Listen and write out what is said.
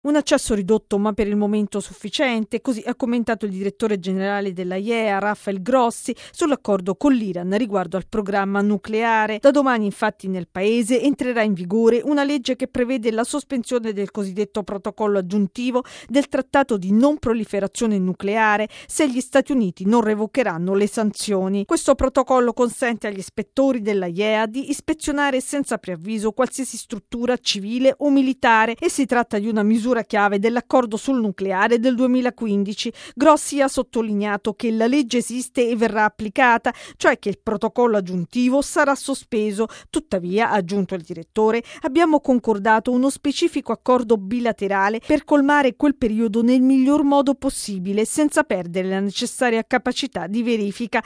Un accesso ridotto ma per il momento sufficiente, così ha commentato il direttore generale dell'AIEA, Rafael Grossi, sull'accordo con l'Iran riguardo al programma nucleare. Da domani infatti nel paese entrerà in vigore una legge che prevede la sospensione del cosiddetto protocollo aggiuntivo del trattato di non proliferazione nucleare se gli Stati Uniti non revocheranno le sanzioni. Questo protocollo consente agli ispettori dell'AIEA di ispezionare senza preavviso qualsiasi struttura civile o militare e si tratta di una misura chiave dell'accordo sul nucleare del 2015. Grossi ha sottolineato che la legge esiste e verrà applicata, cioè che il protocollo aggiuntivo sarà sospeso. Tuttavia, ha aggiunto il direttore, abbiamo concordato uno specifico accordo bilaterale per colmare quel periodo nel miglior modo possibile, senza perdere la necessaria capacità di verifica